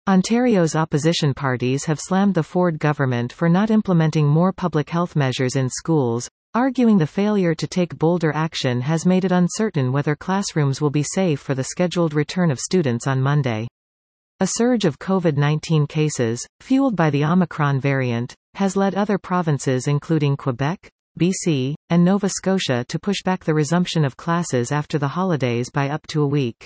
Ontario's opposition parties have slammed the Ford government for not implementing more public health measures in schools, arguing the failure to take bolder action has made it uncertain whether classrooms will be safe for the scheduled return of students on Monday. A surge of COVID-19 cases, fueled by the Omicron variant, has led other provinces including Quebec, BC, and Nova Scotia to push back the resumption of classes after the holidays by up to a week.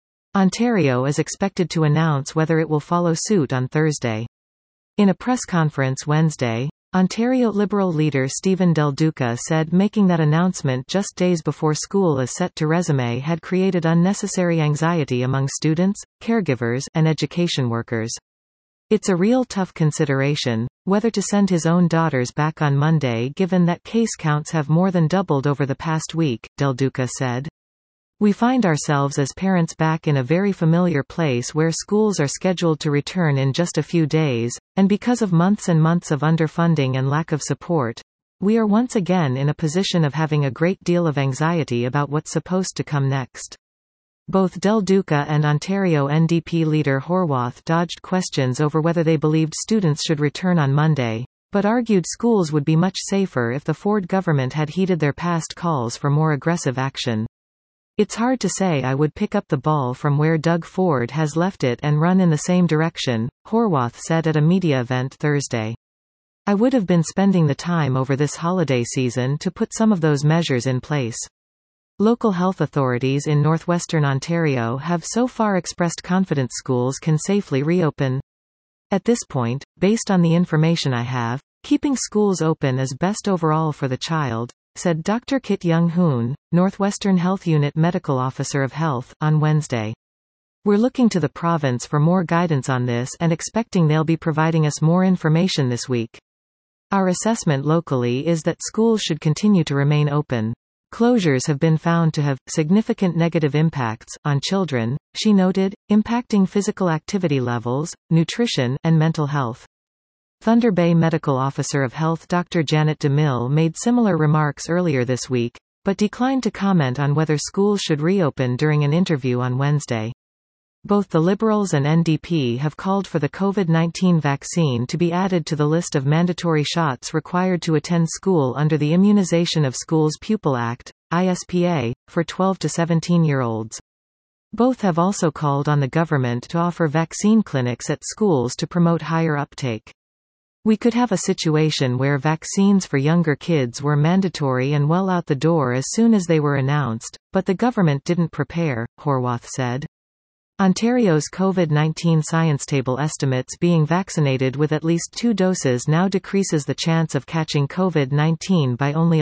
Ontario is expected to announce whether it will follow suit on Thursday. In a press conference Wednesday, Ontario Liberal leader Stephen Del Duca said making that announcement just days before school is set to resume had created unnecessary anxiety among students, caregivers, and education workers. It's a real tough consideration, whether to send his own daughters back on Monday given that case counts have more than doubled over the past week, Del Duca said. We find ourselves as parents back in a very familiar place where schools are scheduled to return in just a few days, and because of months and months of underfunding and lack of support, we are once again in a position of having a great deal of anxiety about what's supposed to come next. Both Del Duca and Ontario NDP leader Horwath dodged questions over whether they believed students should return on Monday, but argued schools would be much safer if the Ford government had heeded their past calls for more aggressive action. It's hard to say I would pick up the ball from where Doug Ford has left it and run in the same direction, Horwath said at a media event Thursday. I would have been spending the time over this holiday season to put some of those measures in place. Local health authorities in northwestern Ontario have so far expressed confidence schools can safely reopen. At this point, based on the information I have, keeping schools open is best overall for the child, said Dr. Kit Young Hoon, Northwestern Health Unit Medical Officer of Health, on Wednesday. We're looking to the province for more guidance on this and expecting they'll be providing us more information this week. Our assessment locally is that schools should continue to remain open. Closures have been found to have significant negative impacts on children, she noted, impacting physical activity levels, nutrition, and mental health. Thunder Bay Medical Officer of Health Dr. Janet DeMille made similar remarks earlier this week, but declined to comment on whether schools should reopen during an interview on Wednesday. Both the Liberals and NDP have called for the COVID-19 vaccine to be added to the list of mandatory shots required to attend school under the Immunization of Schools Pupil Act, ISPA, for 12 to 17-year-olds. Both have also called on the government to offer vaccine clinics at schools to promote higher uptake. We could have a situation where vaccines for younger kids were mandatory and well out the door as soon as they were announced, but the government didn't prepare, Horwath said. Ontario's COVID-19 science table estimates being vaccinated with at least 2 doses now decreases the chance of catching COVID-19 by only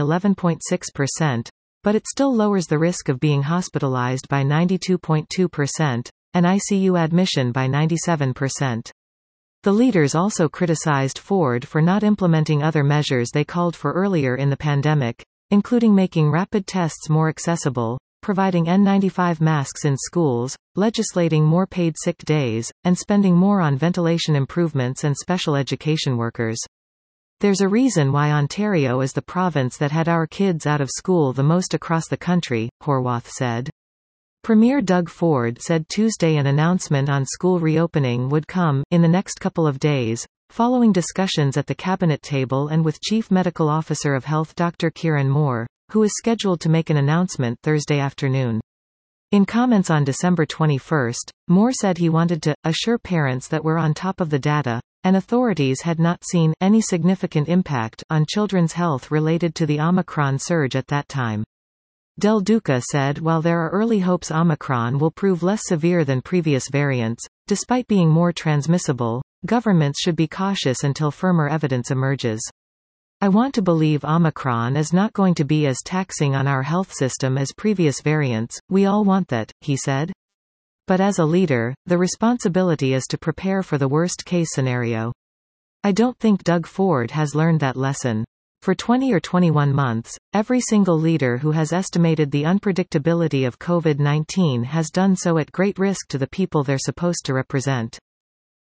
11.6%, but it still lowers the risk of being hospitalized by 92.2%, and ICU admission by 97%. The leaders also criticized Ford for not implementing other measures they called for earlier in the pandemic, including making rapid tests more accessible, providing N95 masks in schools, legislating more paid sick days, and spending more on ventilation improvements and special education workers. There's a reason why Ontario is the province that had our kids out of school the most across the country, Horwath said. Premier Doug Ford said Tuesday an announcement on school reopening would come in the next couple of days, following discussions at the cabinet table and with Chief Medical Officer of Health Dr. Kieran Moore, who is scheduled to make an announcement Thursday afternoon. In comments on December 21, Moore said he wanted to assure parents that we're on top of the data, and authorities had not seen any significant impact on children's health related to the Omicron surge at that time. Del Duca said while there are early hopes Omicron will prove less severe than previous variants, despite being more transmissible, governments should be cautious until firmer evidence emerges. I want to believe Omicron is not going to be as taxing on our health system as previous variants, we all want that, he said. But as a leader, the responsibility is to prepare for the worst-case scenario. I don't think Doug Ford has learned that lesson. For 20 or 21 months, every single leader who has estimated the unpredictability of COVID-19 has done so at great risk to the people they're supposed to represent.